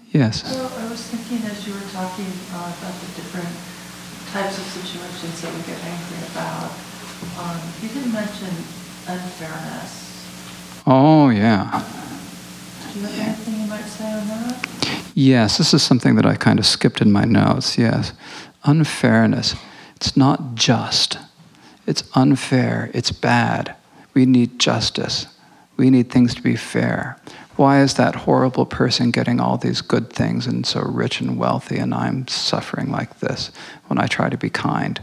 Yes. So I was thinking as you were talking about the different types of situations that we get angry about, you didn't mention unfairness. Oh, yeah. Do you have anything you might say on that? Yes, this is something that I kind of skipped in my notes, yes. Unfairness. It's not just. It's unfair. It's bad. We need justice. We need things to be fair. Why is that horrible person getting all these good things and so rich and wealthy, and I'm suffering like this when I try to be kind?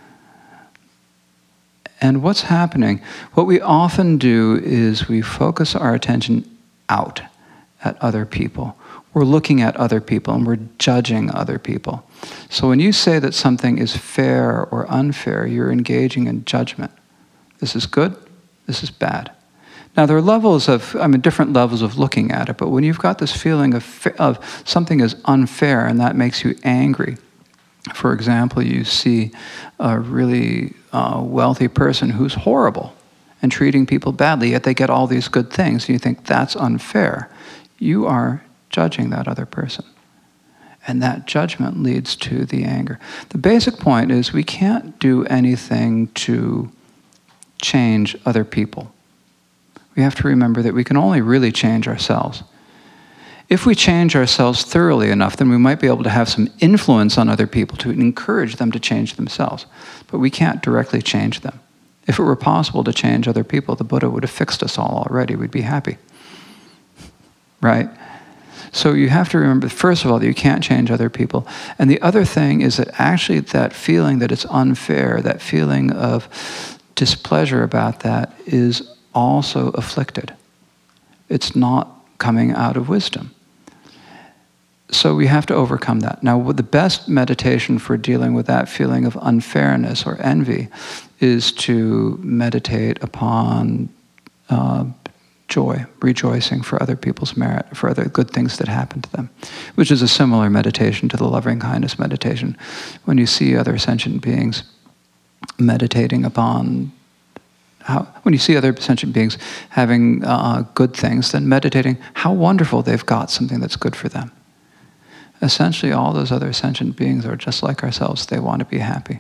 And what's happening? What we often do is we focus our attention out at other people. We're looking at other people and we're judging other people. So when you say that something is fair or unfair, you're engaging in judgment. This is good, this is bad. Now there are levels of, different levels of looking at it, but when you've got this feeling of something is unfair and that makes you angry, for example, you see a really wealthy person who's horrible and treating people badly, yet they get all these good things, and you think that's unfair. You are judging that other person. And that judgment leads to the anger. The basic point is we can't do anything to change other people. We have to remember that we can only really change ourselves. If we change ourselves thoroughly enough, then we might be able to have some influence on other people to encourage them to change themselves. But we can't directly change them. If it were possible to change other people, the Buddha would have fixed us all already. We'd be happy. Right? So you have to remember, first of all, that you can't change other people. And the other thing is that actually that feeling that it's unfair, that feeling of displeasure about that is also afflicted. It's not coming out of wisdom. So we have to overcome that. Now, the best meditation for dealing with that feeling of unfairness or envy is to meditate upon joy, rejoicing for other people's merit, for other good things that happen to them, which is a similar meditation to the loving kindness meditation. When you see other sentient beings meditating upon when you see other sentient beings having good things, then meditating how wonderful they've got something that's good for them. Essentially, all those other sentient beings are just like ourselves. They want to be happy.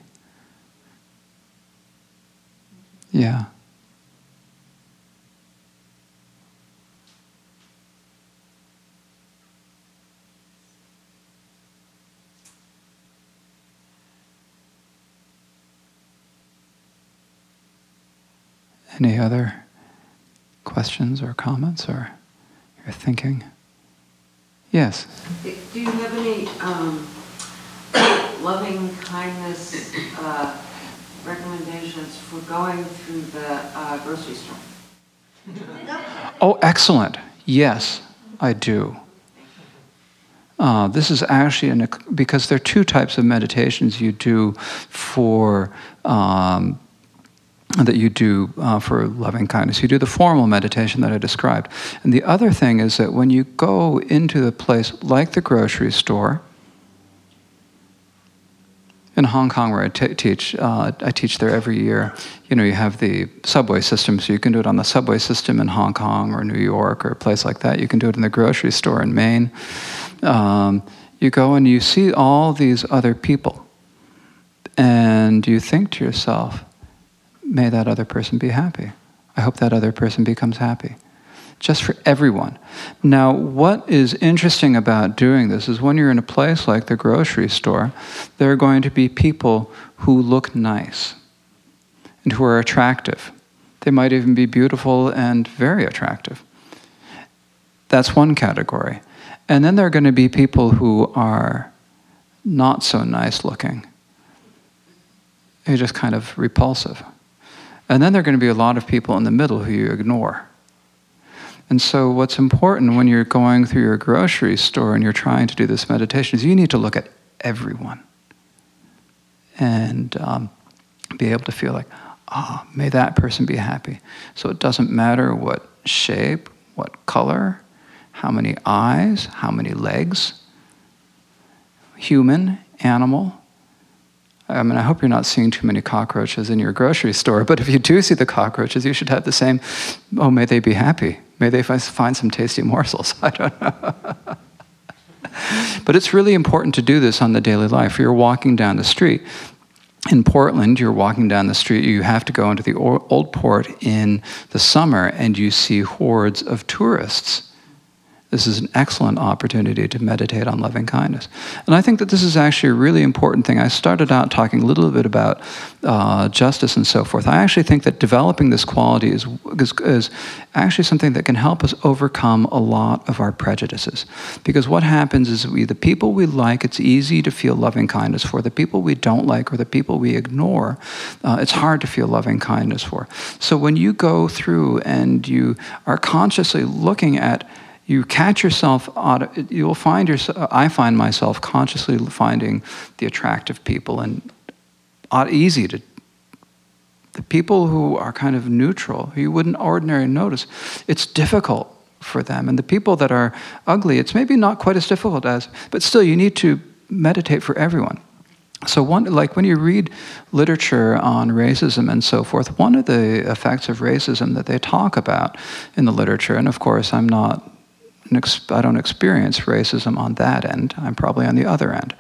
Yeah. Any other questions or comments or your thinking? Yes? Do you have any loving kindness recommendations for going through the grocery store? Oh, excellent. Yes, I do. This is actually, because there are two types of meditations you do for for loving kindness. You do the formal meditation that I described. And the other thing is that when you go into a place like the grocery store, in Hong Kong where I teach there every year, you have the subway system, so you can do it on the subway system in Hong Kong or New York or a place like that. You can do it in the grocery store in Maine. You go and you see all these other people, and you think to yourself, may that other person be happy. I hope that other person becomes happy. Just for everyone. Now, what is interesting about doing this is when you're in a place like the grocery store, there are going to be people who look nice and who are attractive. They might even be beautiful and very attractive. That's one category. And then there are going to be people who are not so nice looking. They're just kind of repulsive. And then there are going to be a lot of people in the middle who you ignore. And so what's important when you're going through your grocery store and you're trying to do this meditation is you need to look at everyone and be able to feel like, may that person be happy. So it doesn't matter what shape, what color, how many eyes, how many legs, human, animal. I hope you're not seeing too many cockroaches in your grocery store, but if you do see the cockroaches, you should have the same, may they be happy. May they find some tasty morsels. I don't know. But it's really important to do this on the daily life. You're walking down the street. In Portland, you're walking down the street, you have to go into the Old Port in the summer, and you see hordes of tourists. This is an excellent opportunity to meditate on loving kindness. And I think that this is actually a really important thing. I started out talking a little bit about justice and so forth. I actually think that developing this quality is actually something that can help us overcome a lot of our prejudices. Because what happens is the people we like, it's easy to feel loving kindness for. The people we don't like or the people we ignore, it's hard to feel loving kindness for. So when you go through and you are consciously looking at, you catch yourself, you'll find yourself, I find myself consciously finding the attractive people and easy to, the people who are kind of neutral, who you wouldn't ordinarily notice, it's difficult for them. And the people that are ugly, it's maybe not quite as difficult as, but still you need to meditate for everyone. So like when you read literature on racism and so forth, one of the effects of racism that they talk about in the literature, and of course I don't experience racism on that end. I'm probably on the other end.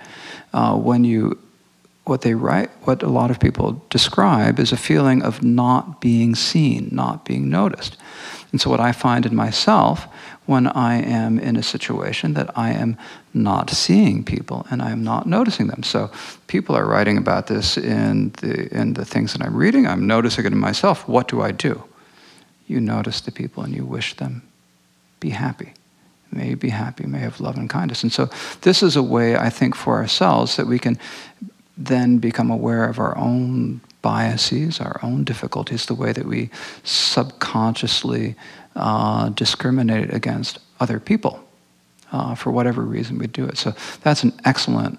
What a lot of people describe is a feeling of not being seen, not being noticed. And so what I find in myself when I am in a situation that I am not seeing people and I am not noticing them. So people are writing about this in the things that I'm reading. I'm noticing it in myself. What do I do? You notice the people and you wish them be happy. May you be happy, may you have love and kindness. And so this is a way, I think, for ourselves that we can then become aware of our own biases, our own difficulties, the way that we subconsciously discriminate against other people for whatever reason we do it. So that's an excellent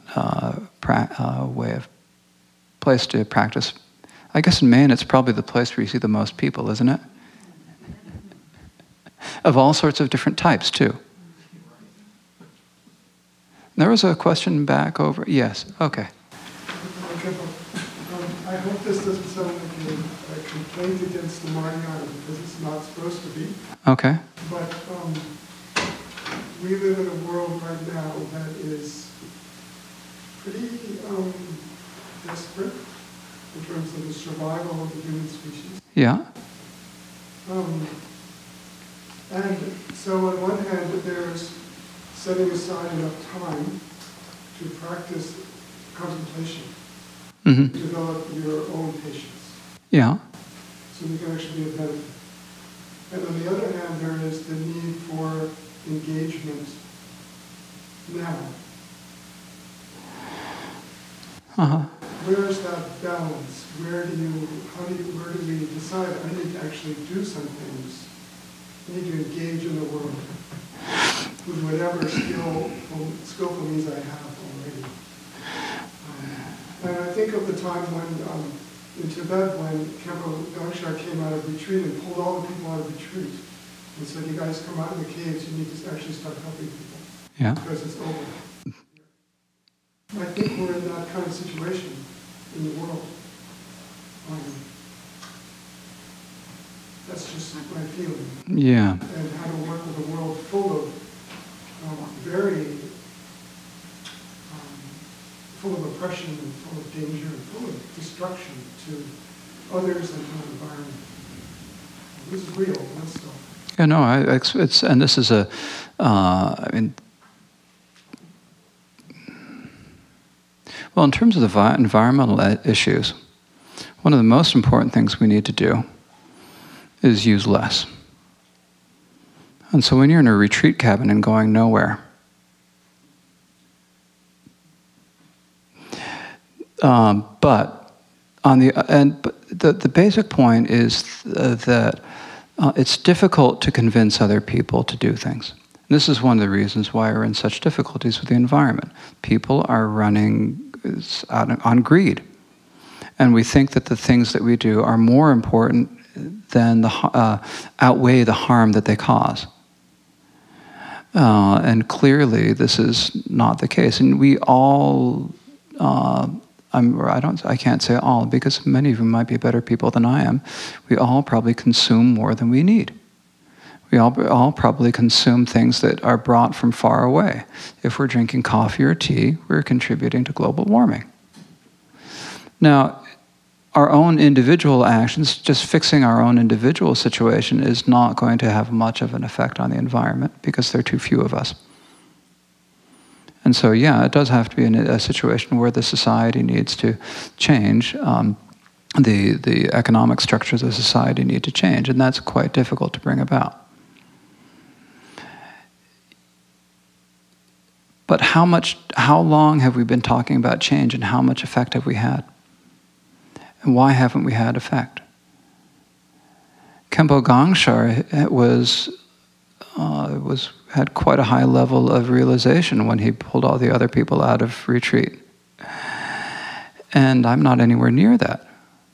place to practice. I guess in Maine, it's probably the place where you see the most people, isn't it? Of all sorts of different types, too. There was a question back over. Yes, okay. I hope this doesn't sound like a complaint against the Mahayana because it's not supposed to be. Okay. But we live in a world right now that is pretty desperate in terms of the survival of the human species. Yeah. And so on one hand, there's setting aside enough time to practice contemplation, Mm-hmm. develop your own patience, Yeah. so you can actually be a benefit. And on the other hand, there is the need for engagement now. Uh-huh. Where is that balance? Where do we decide I need to actually do some things? I need to engage in the world with whatever skillful means I have already. And I think of the time when, in Tibet, when Khenpo Dangshar came out of retreat and pulled all the people out of retreat and said, you guys come out in the caves, you need to actually start helping people. Yeah. Because it's over. I think we're in that kind of situation in the world. That's just my feeling. Yeah. And how to work with a world full of very full of oppression and full of danger and full of destruction to others and to the environment. This is real, that's stuff. Yeah, no, it's and this is a, I mean, well, in terms of the environmental issues, one of the most important things we need to do is use less. And so when you're in a retreat cabin and going nowhere, but the basic point is that it's difficult to convince other people to do things. And this is one of the reasons why we're in such difficulties with the environment. People are running on greed. And we think that the things that we do are more important than outweigh the harm that they cause. And clearly this is not the case. And we all, I can't say all, because many of you might be better people than I am. We all probably consume more than we need. We all probably consume things that are brought from far away. If we're drinking coffee or tea, we're contributing to global warming. Now, our own individual actions, just fixing our own individual situation, is not going to have much of an effect on the environment because there are too few of us. And so, yeah, it does have to be in a situation where the society needs to change. The economic structures of society need to change, and that's quite difficult to bring about. But how long have we been talking about change, and how much effect have we had? And why haven't we had effect? Khenpo Gangshar had quite a high level of realization when he pulled all the other people out of retreat. And I'm not anywhere near that.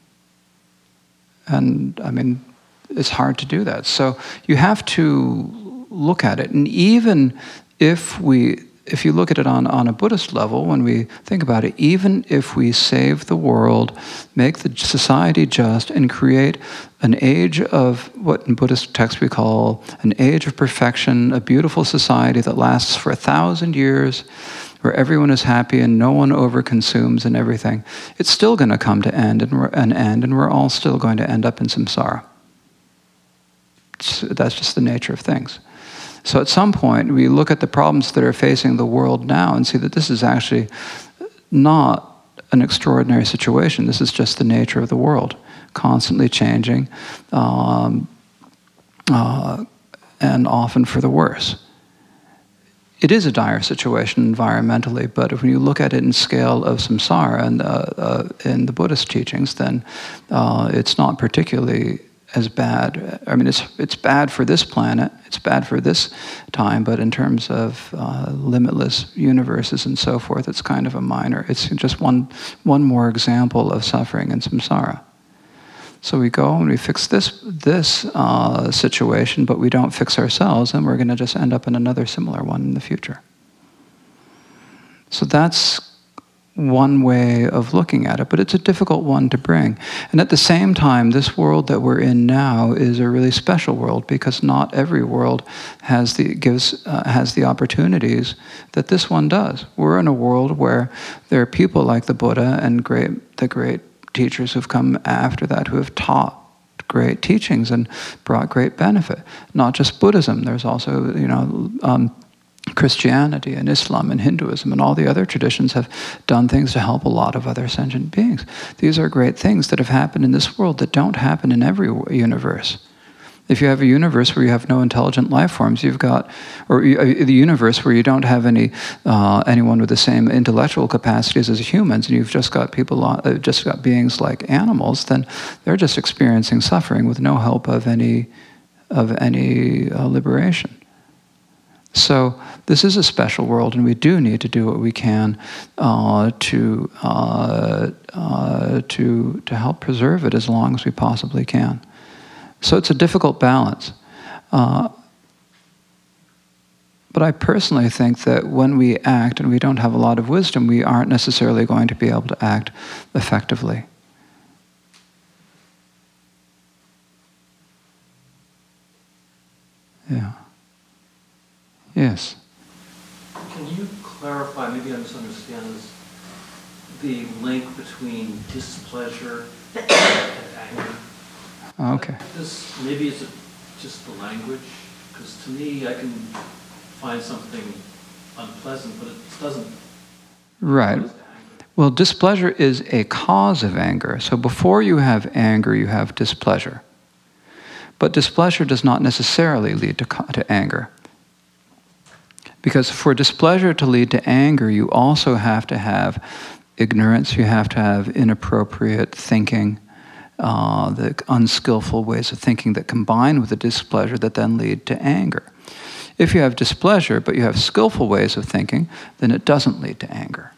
And I mean, it's hard to do that. So you have to look at it. And even if you look at it on a Buddhist level, when we think about it, even if we save the world, make the society just, and create an age of what in Buddhist texts we call an age of perfection, a beautiful society that lasts for 1,000 years, where everyone is happy and no one overconsumes and everything, it's still going to come to an end, and we're all still going to end up in samsara. That's just the nature of things. So at some point, we look at the problems that are facing the world now and see that this is actually not an extraordinary situation. This is just the nature of the world, constantly changing, and often for the worse. It is a dire situation environmentally, but if you look at it in scale of samsara and in the Buddhist teachings, then it's not particularly as bad. I mean, it's bad for this planet, it's bad for this time, but in terms of limitless universes and so forth, it's kind of a minor. It's just one more example of suffering in samsara. So we go and we fix this situation, but we don't fix ourselves, and we're going to just end up in another similar one in the future. So that's one way of looking at it, but it's a difficult one to bring. And at the same time, this world that we're in now is a really special world, because not every world has the opportunities that this one does. We're in a world where there are people like the Buddha and the great teachers who've come after that, who have taught great teachings and brought great benefit. Not just Buddhism, there's also, Christianity and Islam and Hinduism and all the other traditions have done things to help a lot of other sentient beings. These are great things that have happened in this world that don't happen in every universe. If you have a universe where you have no intelligent life forms, you've got, or the universe where you don't have anyone with the same intellectual capacities as humans, and you've just got beings like animals, then they're just experiencing suffering with no hope of any liberation. So this is a special world, and we do need to do what we can to help preserve it as long as we possibly can. So it's a difficult balance. But I personally think that when we act and we don't have a lot of wisdom, we aren't necessarily going to be able to act effectively. Yeah. Yes. Can you clarify, maybe I misunderstand this, the link between displeasure and anger? Okay. Maybe it's just the language, because to me I can find something unpleasant, but it doesn't. Right. Well, displeasure is a cause of anger. So before you have anger, you have displeasure. But displeasure does not necessarily lead to anger. Because for displeasure to lead to anger, you also have to have ignorance, you have to have inappropriate thinking, the unskillful ways of thinking that combine with the displeasure that then lead to anger. If you have displeasure, but you have skillful ways of thinking, then it doesn't lead to anger.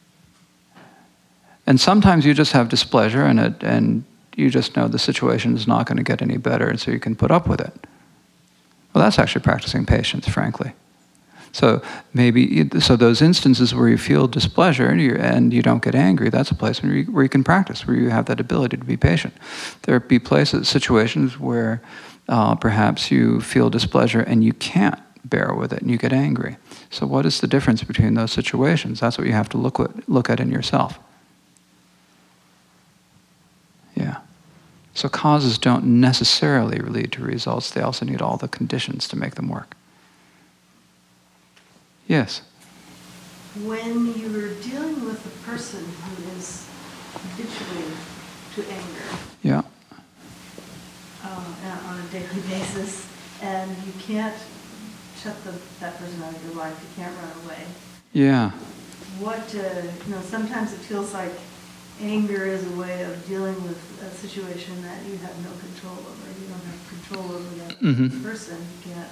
And sometimes you just have displeasure, and you just know the situation is not going to get any better, and so you can put up with it. Well, that's actually practicing patience, frankly. So those instances where you feel displeasure and you don't get angry, that's a place where you can practice, where you have that ability to be patient. There be situations where Perhaps you feel displeasure and you can't bear with it and you get angry. So what is the difference between those situations? That's what you have to look at in yourself. Yeah. So causes don't necessarily lead to results. They also need all the conditions to make them work. Yes? When you're dealing with a person who is habituated to anger Yeah. On a daily basis, and you can't shut that person out of your life, you can't run away. Yeah. Sometimes it feels like anger is a way of dealing with a situation that you have no control over. You don't have control over that Mhm. person. You can't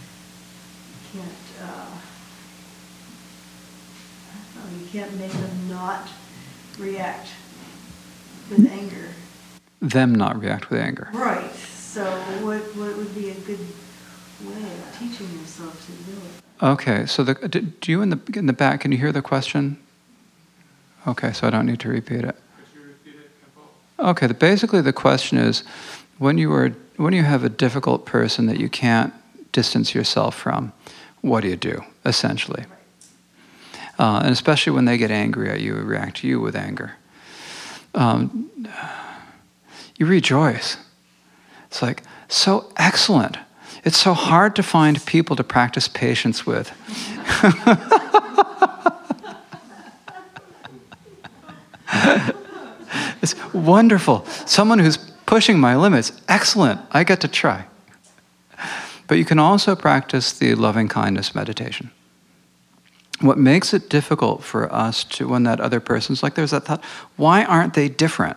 you can't make them not react with anger. Them not react with anger. Right. So what would be a good way of teaching yourself to do it? Okay, so do you in the back, can you hear the question? Okay, so I don't need to repeat it. Could you repeat it, Kempo? Okay, basically the question is, when you have a difficult person that you can't distance yourself from, what do you do, essentially? And especially when they get angry at you, react to you with anger. You rejoice. It's like, so excellent. It's so hard to find people to practice patience with. It's wonderful. Someone who's pushing my limits. Excellent. I get to try. But you can also practice the loving kindness meditation. What makes it difficult for us to, when that other person's like, there's that thought, why aren't they different?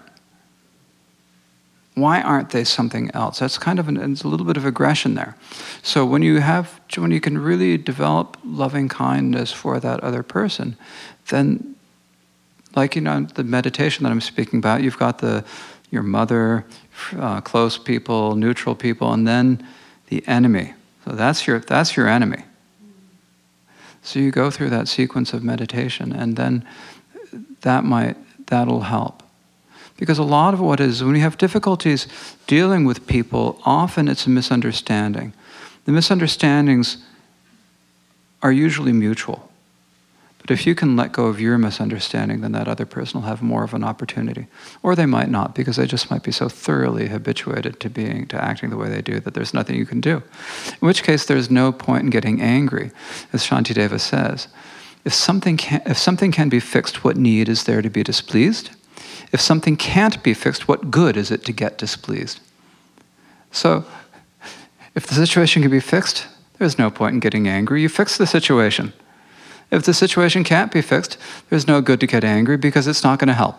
Why aren't they something else? That's kind of it's a little bit of aggression there. So when you can really develop loving kindness for that other person, then, like, the meditation that I'm speaking about, you've got your mother, close people, neutral people, and then the enemy. So that's your enemy. So you go through that sequence of meditation, and then that'll help. Because a lot of what is, when you have difficulties dealing with people, often it's a misunderstanding. The misunderstandings are usually mutual. But if you can let go of your misunderstanding, then that other person will have more of an opportunity. Or they might not, because they just might be so thoroughly habituated to acting the way they do that there's nothing you can do. In which case, there's no point in getting angry. As Shantideva says, if something can be fixed, what need is there to be displeased? If something can't be fixed, what good is it to get displeased? So, if the situation can be fixed, there's no point in getting angry. You fix the situation. If the situation can't be fixed, there's no good to get angry because it's not going to help.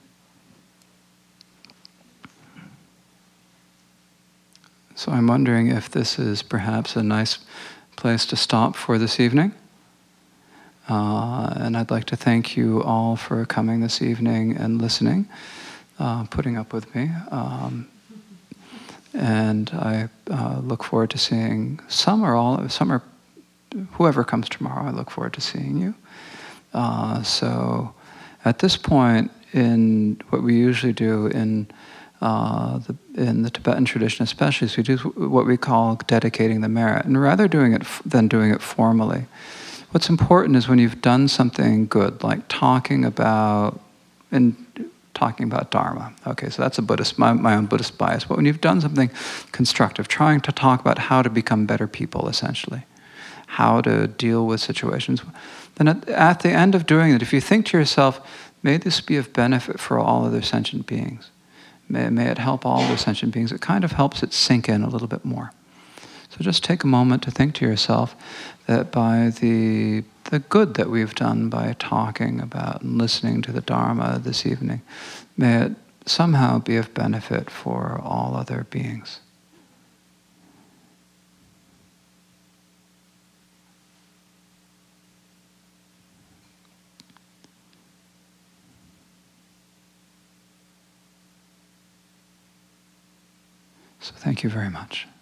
So I'm wondering if this is perhaps a nice place to stop for this evening. And I'd like to thank you all for coming this evening and listening, putting up with me. And I look forward to seeing some or whoever comes tomorrow. I look forward to seeing you. So at this point, in what we usually do in the Tibetan tradition especially, is we do what we call dedicating the merit. And rather than doing it formally, what's important is when you've done something good, like talking about Dharma. Okay, so that's my own Buddhist bias. But when you've done something constructive, trying to talk about how to become better people, essentially, how to deal with situations, then at the end of doing it, if you think to yourself, may this be of benefit for all other sentient beings, may it help all other sentient beings, it kind of helps it sink in a little bit more. So just take a moment to think to yourself that by the good that we've done by talking about and listening to the Dharma this evening, may it somehow be of benefit for all other beings. So thank you very much.